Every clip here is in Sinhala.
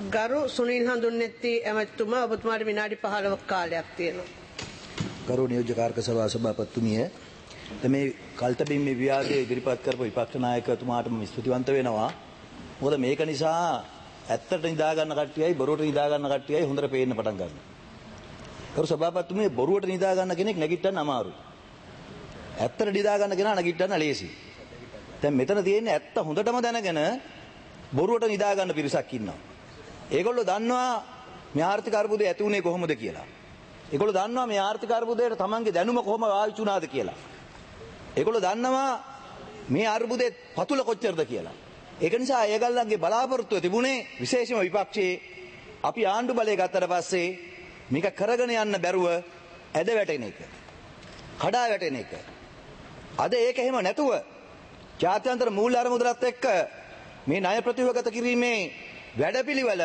ගරු සුනිල් හඳුන්නෙත්ති ඇමතිතුමා ඔබතුමාට විනාඩි 15ක කාලයක් තියෙනවා. ගරු නියෝජ්‍ය කාර්ක සභා සභාපතිතුමිය මේ කල්තබින් මේ විවාදයේ ඉදිරිපත් කරපු විපක්ෂ නායකතුමාට මම ස්තුතිවන්ත වෙනවා. මොකද මේක නිසා ඇත්තට නිදා ගන්න කට්ටියයි බොරුවට නිදා ගන්න කට්ටියයි හොඳට පේන්න පටන් ගන්නවා. ගරු සභාපතිතුමිය බොරුවට නිදා ගන්න කෙනෙක් නැගිටන්න අමාරුයි. ඇත්තට නිදා ගන්න කෙනා නැගිටන්න ලේසියි. දැන් මෙතන තියෙන්නේ ඇත්ත හොඳටම දැනගෙන බොරුවට නිදා ගන්න පිරිසක් ඉන්නවා. ඒගොල්ලෝ දන්නවා මේ ආර්ථික අර්බුදය ඇති වුණේ කොහොමද කියලා. ඒගොල්ලෝ දන්නවා මේ ආර්ථික අර්බුදයට තමන්ගේ දැනුම කොහොම ආවිචු වුණාද කියලා. ඒගොල්ලෝ දන්නවා මේ අර්බුදේ පතුල කොච්චරද කියලා. ඒක නිසා ඒගොල්ලන්ගේ බලාපොරොත්තුව තිබුණේ විශේෂම විපක්ෂයේ අපි ආණ්ඩු බලය ගත්තට පස්සේ මේක කරගෙන යන්න බැරුව ඇද වැටෙන එක. කඩා වැටෙන එක. අද ඒක එහෙම නැතුව ජාත්‍යන්තර මූල්‍ය අරමුදලත් එක්ක මේ ණය ප්‍රතිවගත කිරීමේ වැඩපිළිවෙල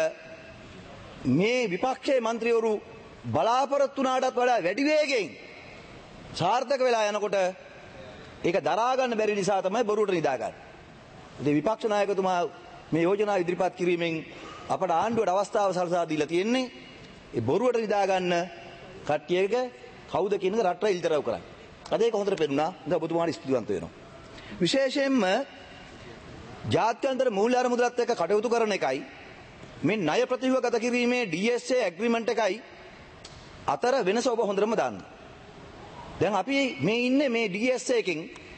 මේ විපක්ෂයේ മന്ത്രിවරු බලාපොරොත්තු වුණාටත් වඩා වැඩි වේගෙන් සාර්ථක වෙලා යනකොට ඒක දරා ගන්න බැරි නිසා තමයි බොරුවට නිදා ගන්න. ඉතින් විපක්ෂ නායකතුමා මේ යෝජනා ඉදිරිපත් කිරීමෙන් අපට ආණ්ඩුවට අවස්ථාව සලසා දීලා තියෙන්නේ ඒ බොරුවට නිදා ගන්න කට්ටියක කවුද කියන එක රටට ඉල්තරව් කරන්නේ. අද ඒක හොඳට පෙන්නුණා. ඉතින් ඔබතුමාට ස්තුතිවන්ත වෙනවා. විශේෂයෙන්ම ජාත්‍යන්තර මූල්‍ය අරමුදලත් එක්ක කටයුතු කරන එකයි මේ ණය ප්‍රතිව්‍යුහගත කිරීමේ DSA ඇග්‍රීමන්ට් එකයි අතර වෙනස ඔබ හොඳටම දන්නවා. දැන් අපි මේ ඉන්නේ මේ DSA එකෙන්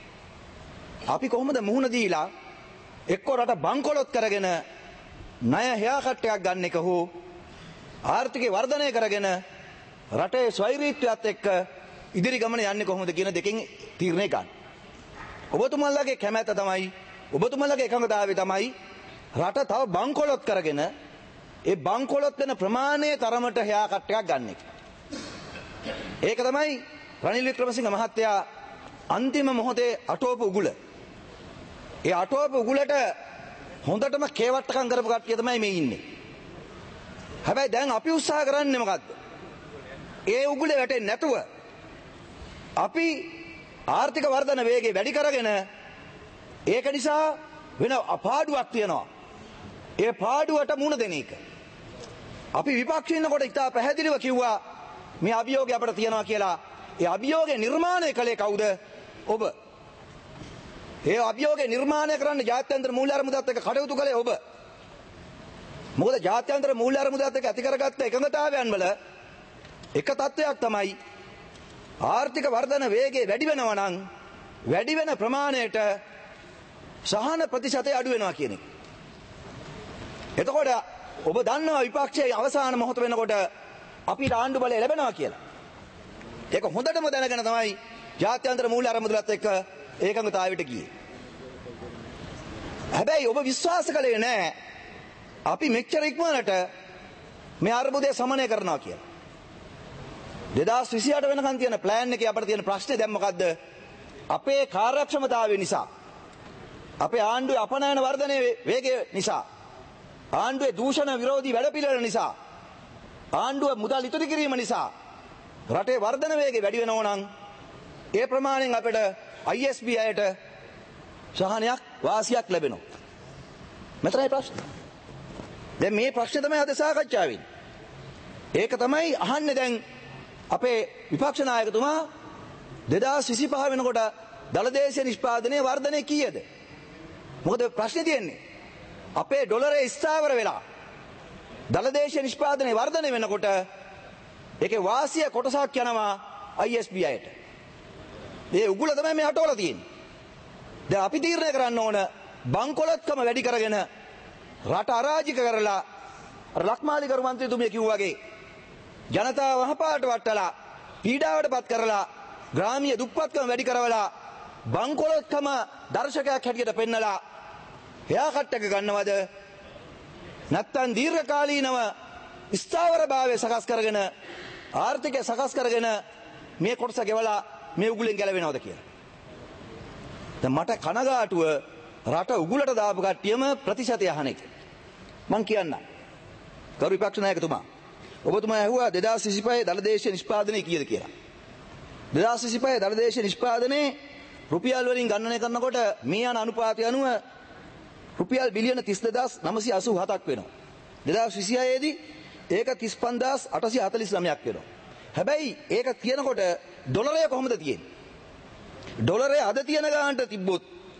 අපි කොහොමද මුහුණ දීලා එක්ක රට බංකොලොත් කරගෙන ණය හයාකට් එකක් ගන්න එක හෝ ආර්ථිකය වර්ධනය කරගෙන රටේ ස්වෛරීත්වයත් එක්ක ඉදිරි ගමන යන්නේ කොහොමද කියන දෙකෙන් තීරණය ගන්න. ඔබතුමාලගේ කැමැත්ත තමයි ඔබතුමාලගේ එකඟතාවය තමයි රට තව බංකොලොත් කරගෙන ඒ බංකොලොත් වෙන ප්‍රමාණයේ තරමට හයාකට් එකක් ගන්න එක. ඒක තමයි රනිල් වික්‍රමසිංහ මහත්තයා අන්තිම මොහොතේ අටෝපු උගුල. ඒ අටෝපු උගුලට හොඳටම කේවට්ටකම් කරපු කට්ටිය තමයි මේ ඉන්නේ. හැබැයි දැන් අපි උත්සාහ කරන්නේ මොකද්ද? ඒ උගුලේ වැටෙන්නේ නැතුව අපි ආර්ථික වර්ධන වේගය වැඩි කරගෙන ඒක නිසා වෙන අපාඩුවක් තියෙනවා. ඒ පාඩුවට මුහුණ දෙන එක. අපි විපක්ෂේ ඉන්නකොට ඉතා පැහැදිලිව කිව්වා මේ අභියෝගය අපිට තියෙනවා කියලා. ඒ අභියෝගය නිර්මාණය කළේ කවුද? ඔබ. ඒ අභියෝගය නිර්මාණය කරන්න ජාත්‍යන්තර මූල්‍ය අරමුදලත් එක්ක කටයුතු කළේ ඔබ. මොකද ජාත්‍යන්තර මූල්‍ය අරමුදලත් එක්ක ඇති කරගත්ත එකඟතාවයන් වල එක තත්වයක් තමයි ආර්ථික වර්ධන වේගය වැඩි වෙනවා නම් වැඩි වෙන ප්‍රමාණයට සහන ප්‍රතිශතය අඩු වෙනවා කියන එක. එතකොට ඔබ දන්නවා විපක්ෂයේ අවසාන මොහොත වෙනකොට අපිට ආණ්ඩු බලය ලැබෙනවා කියලා. ඒක හොඳටම දැනගෙන තමයි ජාත්‍යන්තර මූල්‍ය අරමුදලත් එක්ක ඒකඟතාවයට ගියේ. හැබැයි ඔබ විශ්වාස කළේ නැහැ අපි මෙච්චර ඉක්මනට මේ අර්බුදය සමනය කරනවා කියලා. 2028 වෙනකන් තියෙන ප්ලෑන් එකේ අපිට තියෙන ප්‍රශ්නේ දැන් මොකද්ද? අපේ කාර්යක්ෂමතාවය නිසා අපේ ආණ්ඩුවේ අපනයන වර්ධනයේ වේගය නිසා ආණ්ඩුවේ දූෂණ විරෝධී වැඩපිළිවෙල නිසා ආණ්ඩුව මුදල් ඉතුරු කිරීම නිසා රටේ වර්ධන වේගය වැඩි වෙනවා නම් ඒ ප්‍රමාණයෙන් අපිට ISB අයට සහනයක් වාසියක් ලැබෙනවා. මෙතනයි ප්‍රශ්නේ. දැන් මේ ප්‍රශ්නේ තමයි අද සාකච්ඡා වෙන්නේ. ඒක තමයි අහන්නේ දැන් අපේ විපක්ෂ නායකතුමා 2025 වෙනකොට දලදේශීය නිෂ්පාදනයේ වර්ධනය කීයද? මොකද ප්‍රශ්නේ තියෙන්නේ අපේ ඩොලරේ ස්ථාවර වෙලා දලදේශීය නිෂ්පාදනයේ වර්ධනය වෙනකොට ඒකේ වාසිය කොටසක් යනවා ISB අයට. ඒ උගුල තමයි මේ අටවල තියෙන්නේ. දැන් අපි තීරණය කරන්න ඕන බංකොලොත්කම වැඩි කරගෙන රට අරාජික කරලා ලක්මාලි කරු මන්ත්‍රීතුමිය කිව්වා වගේ ජනතාව වහපාට වටලා පීඩාවට පත් කරලා ග්‍රාමීය දුප්පත්කම වැඩි කරවලා බංකොලොත්කම දර්ශකයක් හැටියට පෙන්නලා එයා කට්ටක ගන්නවද නැත්තම් දීර්ඝකාලීනව ස්ථාවරභාවය සකස් කරගෙන ආර්ථිකය සකස් කරගෙන මේ කොටස ගෙවලා මේ උගුලෙන් ගැලවෙනවද කියලා. දැන් මට කනගාටුව රට උගුලට දාපු කට්ටියම ප්‍රතිශතය අහන එක. මං කියන්නම්. ගරු විපක්ෂ නායකතුමා ඔබතුමා ඇහුවා 2025 දලදේශීය නිෂ්පාදනය කීයද කියලා. 2025 දලදේශීය නිෂ්පාදනයේ රුපියල් වලින් ගණනය කරනකොට මේ යන අනුපාතය අනුව රුපියල් බිලියන 32987ක් වෙනවා. 2026 දී ඒක 35849ක් වෙනවා. හැබැයි ඒක කියනකොට ඩොලරය කොහොමද තියෙන්නේ? ඩොලරය අද තියෙන ගානට තිබ්බොත්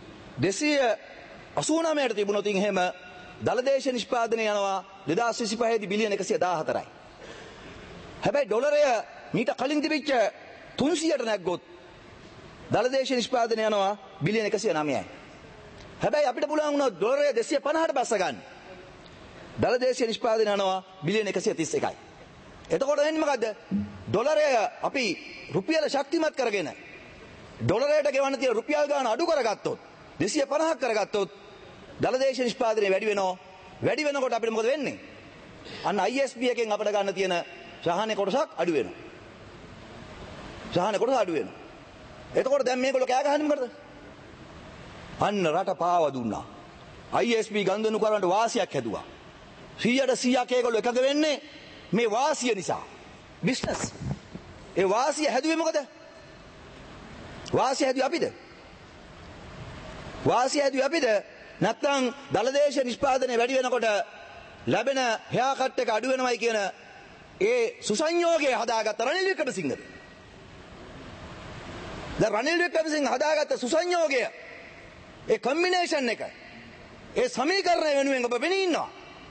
289ට තිබුණොත් එහෙම දලදේශ නිෂ්පාදනය යනවා 2025 දී බිලියන 114යි. හැබැයි ඩොලරය මීට කලින් තිබිච්ච 300ට නැග්ගොත් දලදේශ නිෂ්පාදනය යනවා බිලියන 109යි. හැබැයි අපිට පුළුවන් වුණා ඩොලරය 250ට බස්ස ගන්න. දලදේශ නිෂ්පාදනය යනවා බිලියන 131යි. එතකොට වෙන්නේ මොකද්ද? ඩොලරය අපි රුපියල ශක්තිමත් කරගෙන ඩොලරයට ගෙවන්න තියෙන රුපියල් ගාන අඩු කරගත්තොත් 250ක් කරගත්තොත් දලදේශ නිෂ්පාදනය වැඩි වෙනවා. වැඩි වෙනකොට අපිට මොකද වෙන්නේ? අන්න ISP එකෙන් අපිට ගන්න තියෙන සහනේ කොටසක් අඩු වෙනවා. සහනේ කොටස අඩු වෙනවා. එතකොට දැන් මේගොල්ලෝ කෑ ගහන්නේ මොකටද? අන්න රට පාව දුන්නා. ISP ගන්දනු කරන්න වාසියක් හැදුවා. 100% ඒගොල්ලෝ එකග වෙන්නේ මේ වාසිය නිසා. බිස්නස්. ඒ වාසිය හැදුවේ මොකද? වාසිය හැදුවේ අපිද? වාසිය හැදුවේ අපිද? නැත්නම් දලදේශ නිෂ්පාදනය වැඩි වෙනකොට ලැබෙන හෙයා කට් එක අඩු වෙනවයි කියන ඒ සුසංයෝගය හදාගත්ත රනිල් වික්‍රමසිංහද? දැන් රනිල් වික්‍රමසිංහ හදාගත්ත සුසංයෝගය ඒ කම්බිනේෂන් එක ඒ සමීකරණය වෙනුවෙන් ඔබ වෙණි ඉන්නවා.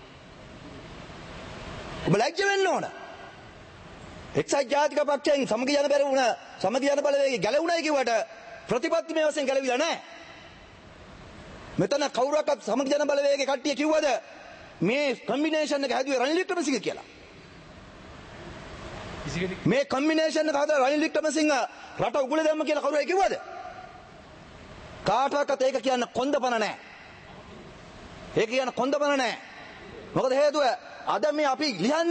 ඔබ ලැජ්ජ වෙන්න ඕන. එක්සත් ජාතික පක්ෂයෙන් සමග යන බැරි වුණ සමග යන බලවේගය ගැලවුණයි කිව්වට ප්‍රතිපත්තිමය වශයෙන් ගැලවිලා නැහැ. මෙතන කවුරක්වත් සමග යන බලවේගයේ කට්ටිය කිව්වද මේ කම්බිනේෂන් එක හැදුවේ රනිල් වික්‍රමසිංහ කියලා? මේ කම්බිනේෂන් එක හදලා රනිල් වික්‍රමසිංහ රට උගුලේ දැම්ම කියලා කවුරු හරි කිව්වද? කාටවත් ඒක කියන්න කොන්දපණ නැහැ. ඒක කියන්න කොන්දපණ නැහැ. මොකද හේතුව අද මේ අපි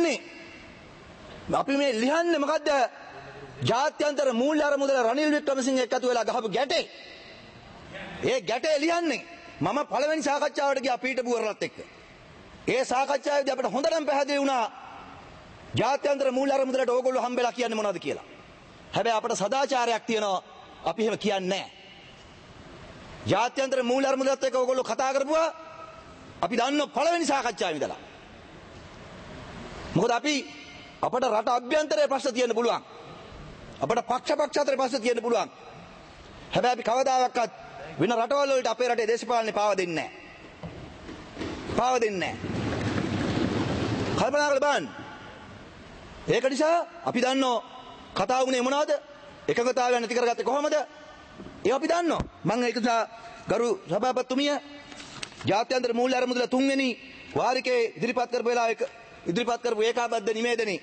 ලියන්නේ මොකද්ද? ජාත්‍යන්තර මූල්‍ය අරමුදල රනිල් වික්‍රමසිංහ එක්කතු වෙලා ගහපු ගැටේ. ඒ ගැටේ ලියන්නේ මම පළවෙනි සාකච්ඡාවට ගියා පීටර් බුවරලත් එක්ක. ඒ සාකච්ඡාවේදී අපිට හොඳටම පැහැදිලි වුණා ජාත්‍යන්තර මූල්‍ය අරමුදලට ඕගොල්ලෝ හම්බෙලා කියන්නේ මොනවද කියලා. හැබැයි අපට සදාචාරයක් තියෙනවා අපි එහෙම කියන්නේ නැහැ. ජාත්‍යන්තර මූල්‍ය අරමුදලත් එක්ක ඕගොල්ලෝ කතා කරපුවා අපි දන්නෝ පළවෙනි සාකච්ඡාවේ ඉඳලා. මොකද අපට රට අභ්‍යන්තරයේ ප්‍රශ්න තියෙන්න පුළුවන්. අපට පක්ෂ අතර ප්‍රශ්න තියෙන්න පුළුවන්. හැබැයි අපි කවදාවත් වෙන රටවල් වලට අපේ රටේ දේශපාලනේ පාව දෙන්නේ නැහැ. පාව දෙන්නේ නැහැ. කල්පනා කරලා බලන්න. ඒක නිසා අපි දන්නෝ කතා වුණේ මොනවද? එකගතාවය නැති කරගත්තේ කොහොමද? ඒ අපි දන්නෝ. මම ඒක නිසා ගරු සභාපතිතුමිය ජාත්‍යන්තර මූල්‍ය අරමුදල 3 වෙනි වාරිකේ ඉදිරිපත් කරපු වෙලාවක ඉදිරිපත් කරපු ඒකාබද්ධ නිවේදනයේ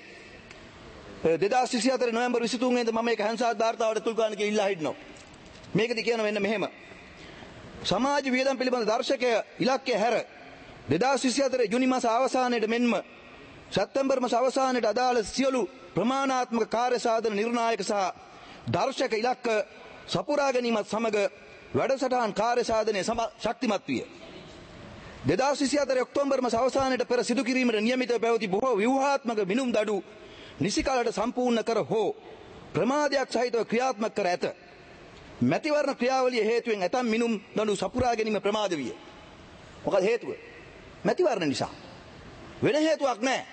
2024 නොවැම්බර් 23 වෙනිදා මම ඒක හැන්සාත් වාර්තාවට තුල් ගන්න කියලා ඉල්ලා හිටනවා. මේකදී කියන වෙන්න මෙහෙම. සමාජ වියදම් පිළිබඳ දර්ශකය ඉලක්කය හැර 2024 ජුනි මාස අවසානයේද මෙන්ම සැප්තැම්බර් මාස අවසානයේද අදාළ සියලු ප්‍රමාණාත්මක කාර්ය සාධන නිර්ණායක සහ දර්ශක ඉලක්ක සපුරා ගැනීමත් සමග වැඩසටහන් කාර්ය සාධනයේ ශක්තිමත් විය. 2024 ඔක්තෝබර් මාස අවසානයේද පෙර සිදු කිරීමට නියමිතව පැවති බොහෝ ව්‍යුහාත්මක මිනුම් දඩු නිසි කාලයට සම්පූර්ණ කර හෝ ප්‍රමාදයක් සහිතව ක්‍රියාත්මක කර ඇත. මැතිවරණ ක්‍රියාවලිය හේතුවෙන් ඇතම් මිනුම් දඩු සපුරා ගැනීම ප්‍රමාද විය. මොකද හේතුව? මැතිවරණ නිසා. වෙන හේතුවක් නැහැ.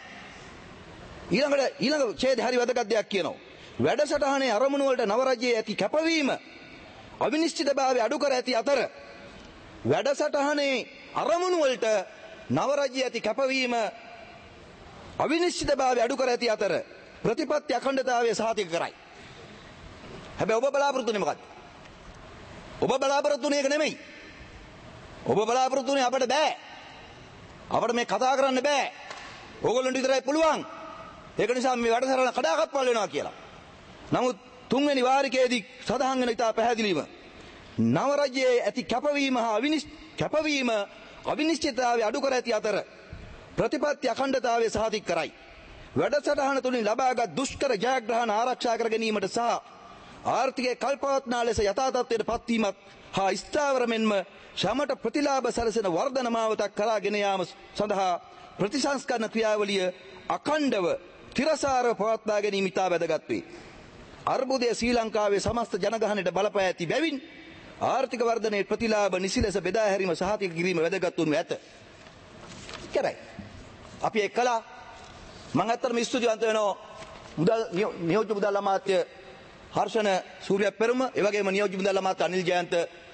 ඊළඟ ඡේදය හරි වැදගත් දෙයක් කියනවා. වැඩසටහනේ අරමුණු වලට නව රජයේ ඇති කැපවීම අවිනිශ්චිතභාවය අඩු කර ඇති අතර වැඩසටහනේ අරමුණු වලට නව රජයේ ඇති කැපවීම අවිනිශ්චිතභාවය අඩු කර ඇති අතර ප්‍රතිපත්ති අඛණ්ඩතාවය සහතික කරයි. හැබැයි ඔබ බලාපොරොත්තු වෙන්නේ මොකක්ද? ඔබ බලාපොරොත්තු වෙන්නේ ඒක නෙමෙයි. ඔබ බලාපොරොත්තු වෙන්නේ අපිට බෑ. අපිට මේ කතා කරන්න බෑ. ඕගොල්ලන්ට විතරයි පුළුවන්. ඒක නිසා මේ වැඩසටහන කඩාකප්පල් වෙනවා කියලා. නමුත් 3 වෙනි වාරිකයේදී සඳහන් වෙන ඉතා පැහැදිලිව නව රජයේ ඇති කැපවීම අවිනිශ්චිතතාවය අඩු කර ඇති අතර ප්‍රතිපත්ති අඛණ්ඩතාවය සහතික කරයි. වැඩසටහන තුලින් ලබාගත් දුෂ්කර ජයග්‍රහණ ආරක්ෂා කර ගැනීමට සහ ආර්ථිකයේ කල්පවත්නා ලෙස යථා තත්ත්වයට පත්වීමත් හා ස්ථාවර මෙන්ම ශ්‍රමට ප්‍රතිලාභ සැලසෙන වර්ධන මාවතක් කරා ගෙන යාම සඳහා ප්‍රතිසංස්කරණ ක්‍රියාවලිය අඛණ්ඩව තිරසාරව පවත්වා ගැනීම ඉතා වැදගත් වේ. අර්බුදය ශ්‍රී ලංකාවේ සමස්ත ජනගහනයට බලපෑ ඇති බැවින් ආර්ථික වර්ධනයේ ප්‍රතිලාභ නිසි ලෙස බෙදා හැරීම සහතික කිරීම වැදගත් වනු ඇත. කරයි. අපි ඒක කළා. මම ඇත්තටම ස්තුතිවන්ත වෙනවා මුදල් නියෝජ්‍ය මුදල් අමාත්‍ය හර්ෂණ සූර්ය පෙරම ඒ වගේම නියෝජ්‍ය මුදල් අමාත්‍ය අනිල් ජයන්ත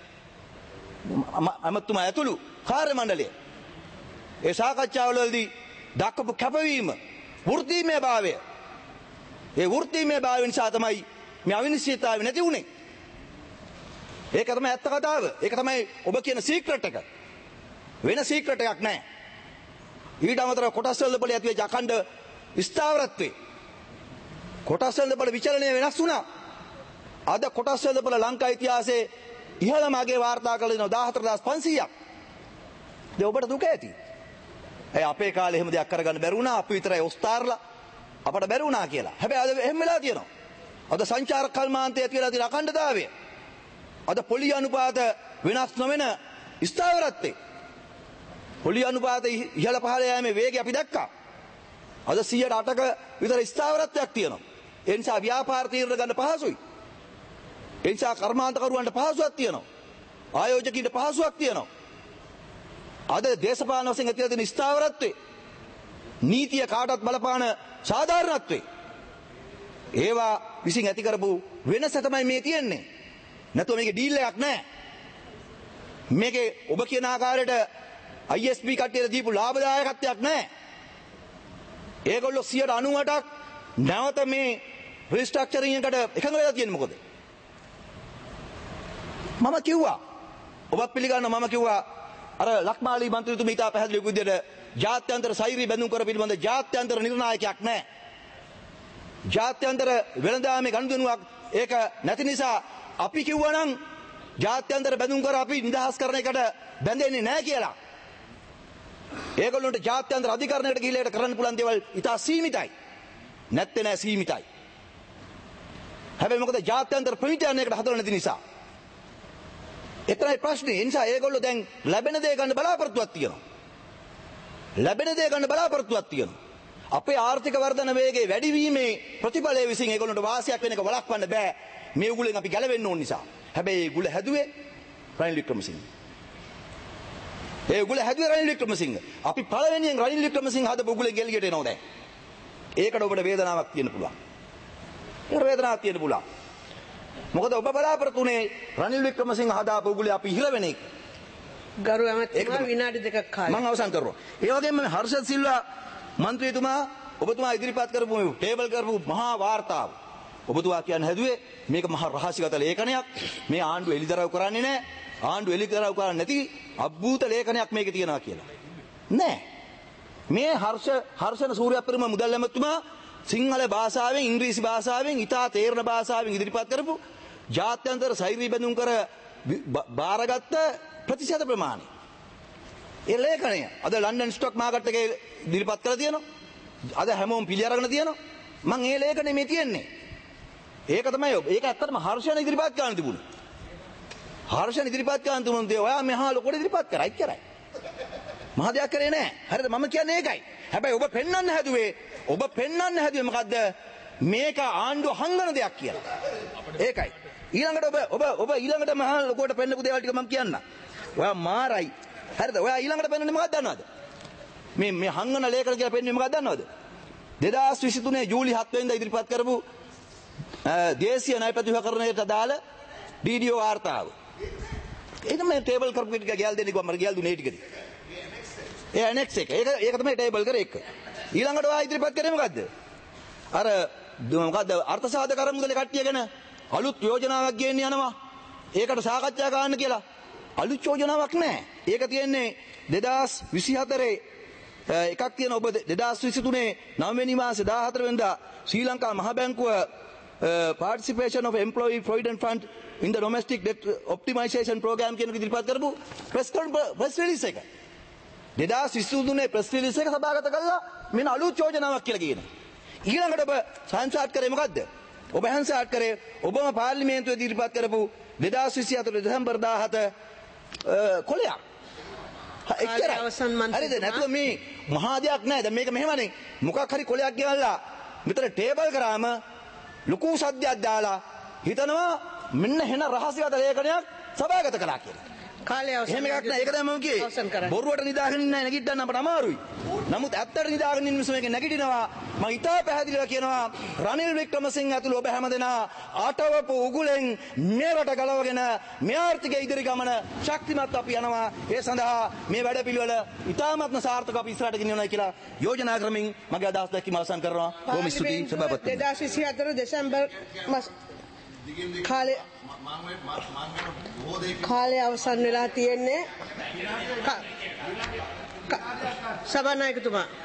අමතුමා ඇතුළු කාර්ය මණ්ඩලය ඒ සාකච්ඡාවලදී දක්වපු කැපවීම වෘත්තීමය භාවය ඒ වෘත්තීමය භාවය නිසා තමයි මේ අවිනිශ්චිතතාවය නැති වුනේ. ඒක තමයි ඇත්ත කතාව. ඒක තමයි ඔබ කියන සීක්‍රට් එක. වෙන සීක්‍රට් එකක් නැහැ. ඊට අමතරව කොටස් වල බල ඇති වෙච්ච අඛණ්ඩ ස්ථාවරත්වයේ කොටස් වල බල විචලනය වෙනස් වුණා. අද කොටස් වල බල ලංකා ඉතිහාසයේ ඉහළම අගේ වාර්තා කළ 14500ක්. ඒ ඔබට දුක ඇති. ඒ අපේ කාලේ එහෙම දෙයක් කරගන්න බැරි වුණා. අපි විතරයි ඔස්තාරලා අපට බැරි වුණා කියලා. හැබැයි අද එහෙම වෙලා තියෙනවා. අද සංචාරක කල්මාන්තයේ තියලා තියෙන අඛණ්ඩතාවය. අද පොලි අනුපාත වෙනස් නොවන ස්ථාවරත්වයේ පොලි අනුපාත ඉහළ පහළ යෑමේ වේගය අපි දැක්කා. අද 108ක විතර ස්ථාවරත්වයක් තියෙනවා. ඒ නිසා ව්‍යාපාර තීරණ ගන්න පහසුයි. ඒ නිසා කර්මාන්තකරුවන්ට පහසුවක් තියෙනවා. ආයෝජකයින්ට පහසුවක් තියෙනවා. අද දේශපාලන වශයෙන් ඇතිලා තියෙන ස්ථාවරත්වයේ නීතිය කාටවත් බලපාන සාධාරණත්වයේ ඒවා විසින් ඇති කරපු වෙනස තමයි මේ තියෙන්නේ. නැතුව මේකේ ඩීල් එකක් නැහැ. මේකේ ඔබ කියන ආකාරයට ISP කට්ටියට දීපු ලාභදායකත්වයක් නැහැ. ඒගොල්ලෝ 98ක් නැවත මේ රිස්ට්‍රක්චරින් එකට එකඟ වෙලා තියෙන්නේ මොකද? මම කිව්වා ඔබත් පිළිගන්නවා මම කිව්වා අර ලක්මාලී මන්ත්‍රීතුමී ඉතා පැහැදිලි විදිහට ජාත්‍යන්තර සෛරී බැඳුම් කර පිළිබඳ ජාත්‍යන්තර නිර්ණායකයක් නැහැ. ජාත්‍යන්තර වෙළඳාමේ ගනුදෙනුවක් ඒක නැති නිසා අපි කිව්වනම් ජාත්‍යන්තර බැඳුම් කර අපි නිදහස් කරන එකට බැඳෙන්නේ නැහැ කියලා. ඒගොල්ලන්ට ජාත්‍යන්තර අධිකරණයකට ගිහිල්ලා කරන්න පුළුවන් දේවල් ඉතා සීමිතයි. නැත්තේ නෑ සීමිතයි. හැබැයි මොකද ජාත්‍යන්තර ප්‍රමිතියන් එකට හදලා නැති නිසා. එතරම් ප්‍රශ්නේ. ඒ නිසා ඒගොල්ලෝ දැන් ලැබෙන දේ ගන්න බලාපොරොත්තුවක් තියෙනවා. ලැබෙන දේ ගන්න බලාපොරොත්තුවක් තියෙනවා. අපේ ආර්ථික වර්ධන වේගයේ වැඩිවීමේ ප්‍රතිඵලයේ විසින් ඒගොල්ලන්ට වාසියක් වෙන එක වළක්වන්න බෑ. මේ උගුලෙන් අපි ගැලවෙන්න ඕන නිසා. හැබැයි ඒ උගුල හැදුවේ රනිල් වික්‍රමසිංහ. ඒ උගුල හැදුවේ රනිල් වික්‍රමසිංහ. අපි පළවෙනියෙන් රනිල් වික්‍රමසිංහ හදපු උගුලෙන් එළියට එනවා දැන්. ඒකට ඔබට වේදනාවක් තියෙන්න පුළුවන්. ඒකට වේදනාවක් තියෙන්න පුළුවන්. මොකද ඔබ බලාපොරොත්තු උනේ රනිල් වික්‍රමසිංහ හදාපු උගුලේ අපි හිර වෙන එක. ගරු ඇමතිතුමා විනාඩි 2ක් කාලය. මම අවසන් කරනවා. ඒ වගේම හර්ෂද් සිල්වා මන්ත්‍රීතුමා ඔබතුමා ඉදිරිපත් කරපු ටේබල් කරපු මහා වාර්තාව ඔබතුමා කියන්නේ හැදුවේ මේක මහා රහසිගත ලේඛනයක්. මේ ආණ්ඩුව එලිදරව් කරන්නේ නැහැ. ආණ්ඩුව එලිදරව් කරන්නේ නැති අද්භූත ලේඛනයක් මේකේ තියෙනවා කියලා. නෑ. මේ හර්ෂණ සූර්යප්‍රම මුදල් ඇමතුමා සිංහල භාෂාවෙන් ඉංග්‍රීසි භාෂාවෙන් ඉතා තේරෙන භාෂාවෙන් ඉදිරිපත් කරපු ජාත්‍යන්තර සෛරී බැඳුම් කර බාරගත්ත ප්‍රතිශත ප්‍රමාණය. ඒ ලේඛනය අද ලන්ඩන් ස්ටොක් මාකට් එකේ ඉදිරිපත් කරලා තියෙනවා. අද හැමෝම පිළි අරගෙන තියෙනවා. මම මේ ලේඛනේ මේ තියෙන්නේ. ඒක තමයි ඒක ඇත්තටම හර්ෂණ ඉදිරිපත් කරන්න තිබුණේ. හර්ෂණ ඉදිරිපත් කරන්න තිබුණේ ඔයා මෙහා ලොකෝට ඉදිරිපත් කරා ඉච්චරයි. මහ දෙයක් කරේ නැහැ. හරිද? මම කියන්නේ ඒකයි. හැබැයි ඔබ පෙන්වන්න හැදුවේ මොකද්ද? මේක ආණ්ඩුව හංගන දෙයක් කියලා. ඒකයි. ඊළඟට ඔබ ඊළඟට මහා ලොකෝට පෙන්නපු දේවල් ටික මම කියන්නම්. ඔයා මාරයි. හරිද? ඔයා ඊළඟට පෙන්වන්නේ මොකක්ද දන්නවද? මේ හංගන ලේඛන කියලා පෙන්වන්නේ මොකක්ද දන්නවද? 2023 ජූලි 7 වෙනිදා ඉදිරිපත් කරපු දේශීය ණය ප්‍රතිවහකරණයට අදාළ වීඩියෝ වාර්තාව. ඒක මම ටේබල් කරපු ටික ගෑල් දෙන්නේ කොහමද ගෑල් දුන්නේ ටිකද? ඒ ඇනෙක්ස් එක. ඒක තමයි ටේබල් කරේ එක. ඊළඟට ඔයා ඉදිරිපත් කරේ මොකද්ද? අර මොකද්ද අර්ථ සාධක අරමුදලේ කට්ටියගෙන අලුත් යෝජනාවක් ගේන්න යනවා. ඒකට සාකච්ඡා කරන්න කියලා. අලුත් යෝජනාවක් නැහැ. ඒක තියෙන්නේ 2024 එකක් තියෙන ඔබ 2023 9 වෙනි මාසේ 14 වෙනිදා ශ්‍රී ලංකා මහ බැංකුව participation of employee provident fund in the domestic debt optimization program කියන එක ඉදිරිපත් කරපු press release එක. 2023 press release එක සභාගත කළා මෙන්න අලුත් යෝජනාවක් කියලා කියනවා. ඊළඟට ඔබ සංසාරත් කරේ මොකද්ද? ඔබ සංසාරත් කරේ ඔබම පාර්ලිමේන්තුවේ ඉදිරිපත් කරපු 2024 දෙසැම්බර් 17 කොලයක්. එච්චරයි. හරිද? නැතුව මේ මහා දෙයක් නෑ. දැන් මේක මෙහෙමනේ. මොකක් හරි කොලයක් ගෙවල්ලා මෙතන ටේබල් කරාම ලොකු සද්දයක් දාලා හිතනවා මෙන්න හෙන රහසිගත ලේඛනයක් සභාගත කළා කියලා. කාලය අවසන්. එහෙම එකක් නෑ. ඒක තමයි මම කියේ. අවසන් කරන්න. බොරුවට නිදාගෙන ඉන්න නැගිටින්න අපට අමාරුයි. නමුත් ඇත්තට නිදාගෙන ඉන්න මිනිස්සු මේක නැගිටිනවා. මම ඉතා පැහැදිලිව කියනවා රනිල් වික්‍රමසිංහ ඇතුළු ඔබ හැමදෙනා අටවපු උගුලෙන් මේවට ගලවගෙන මේ ආර්ථික ඉදිරි ගමන ශක්තිමත් අපි යනවා. ඒ සඳහා මේ වැඩපිළිවෙල ඉතාමත්ම සාර්ථකව අපි ඉස්සරහට ගෙනියනවා කියලා යෝජනා කරමින් මගේ අදහස් දැක්වීම අවසන් කරනවා. බොහොම ස්තුතියි සභාපතිතුමා. 2024 දෙසැම්බර් මාස කාලය අවසන් වෙලා තියෙන්නේ. සභානායකතුමා.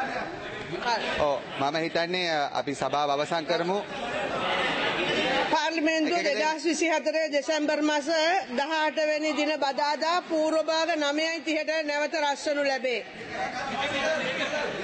මම හිතන්නේ අපි සභාව අවසන් කරමු. පාර්ලිමේන්තුව 2024 දෙසැම්බර් මාස 18 වෙනි දින බදාදා පූර්ව භාග 9:30ට නැවත රැස්වනු ලැබේ.